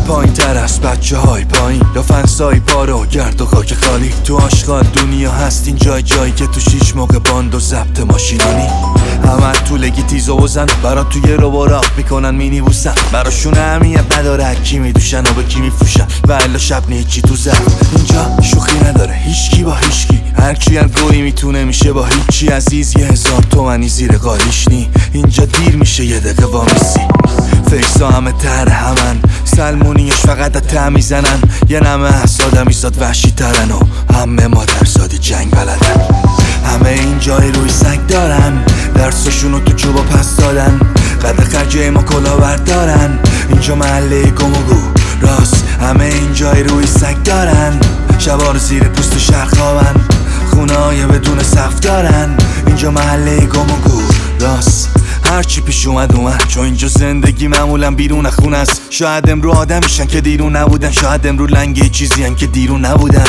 پایین تر از بچه های پایین، یا فنسای پاره و گرد و خاک خالی. تو آشغال دنیا هستین، جایی که تو هیچ موقع باند و ضبط ماشینانی. همه طولگی تیز و بزن برا توی رو راه میکنن مینی بوسن. براشون اهمیت نداره کی میدوشن و به کی میفروشن، و الا شب نیچی تو زفت. اینجا شوخی نداره هیچکی با هیچکی، هر کی هر گویی میتونه میشه با هیچی. عزیز 1000 تومنی زیر قالیش نی، اینجا دیر میشه یه دقیقه وامیسی. فیکسا همه تر همن، سلمونیش فقط ته میزنن. یه نمه آدمی زاد وحشی ترن و همه مادرزادی جنگ بلدن. همه این جای روی سگ دارن، درسشونو تو جوبا پس دادن. قد خرجه ما کلاور دارن، اینجا محله گم و گو راست. همه این جای روی سگ دارن، شبار زیر پوست شهر خوابن. خونه های بدون سقف دارن، اینجا محله گم و گو راست. هرچی پیش اومد چون اینجا زندگی معمولا بیرون خونه است. شاید امرو آدمیشن که دیرون نبودن، شاید امرو لنگه چیزی هن که دیرون نبودن.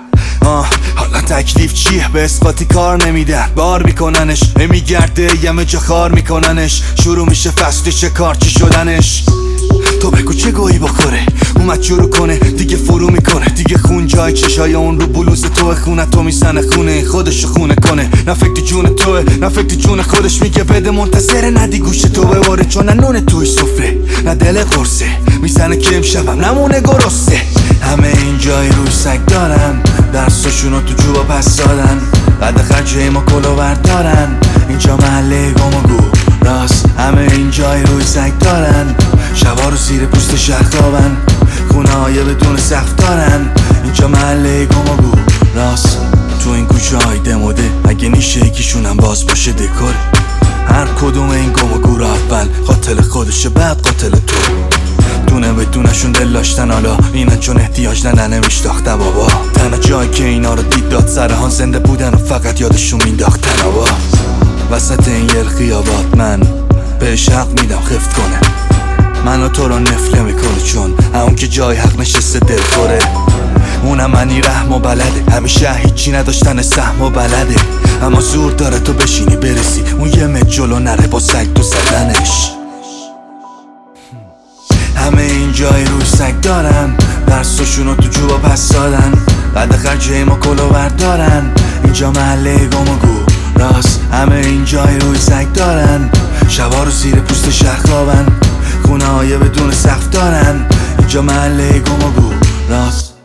حالا تکلیف چیه؟ به اسقاطی کار نمیدن، بار میکننش میگرده یمه جا خار میکننش. شروع میشه فصل شکارچی شدنش. تو بگو چه گویی بخوره اومد شروع کنه دیگه فرو میکنه. دیگه خون جای چشای اون رو بلوز تو خونه تو میزنه خونه خودشو خونه کنه. نه فکر جون توه نه فکر جون خودش، میگه بده منتظره ندی گوش تو بباره. چون نه نون توی سفره نه دل قرصه، میزنه که امشبم نمونه گرسته. همه این جای روی سگ دارن، درسشونو تو جوبا پس دادن. قد خرجه ما کلاور دارن، اینجا محله گم و گو راست. همه این جای روی سگ دارن، شبا رو زیر پوست شهر خوابن. خونه های بدون سقف دارن، اینجا محله گم و گو راست. تو این کوچه های دموده اگه نیشه یکیشونم باز باشه دکوره. هر کدوم این گم و گو رو اول قاتل خودشه بعد قاتل تو. دونه به دونشون دل داشتن، حالا اینن چون احتیاج نمیشتاخته بابا. تنها جایی که اینا رو دید داد سرهان زنده بودن و فقط یادشون مینداختن آبا. وسط این یل خیابات من بهش حق میدم خفت کنه. منو تو رو نفله میکنه چون اون که جای حق نشسته دل خوره. اونم منی رحم و بلده، همیشه هیچی نداشتن سهم و بلده. اما زور داره تو بشینی برسی اون یه متر جلو نره با سگ تو زدنش. همه این جای روی سگ دارن، درسشونو تو جوبا پس دادن. قد خرجه ما کلاور دارن، اینجا محله گم و گو راست. همه این جای روی سگ دارن، شبا رو زیر پوست شهر خوابن. خونه های بدون سقف دارن، اینجا محله گم و گو راست.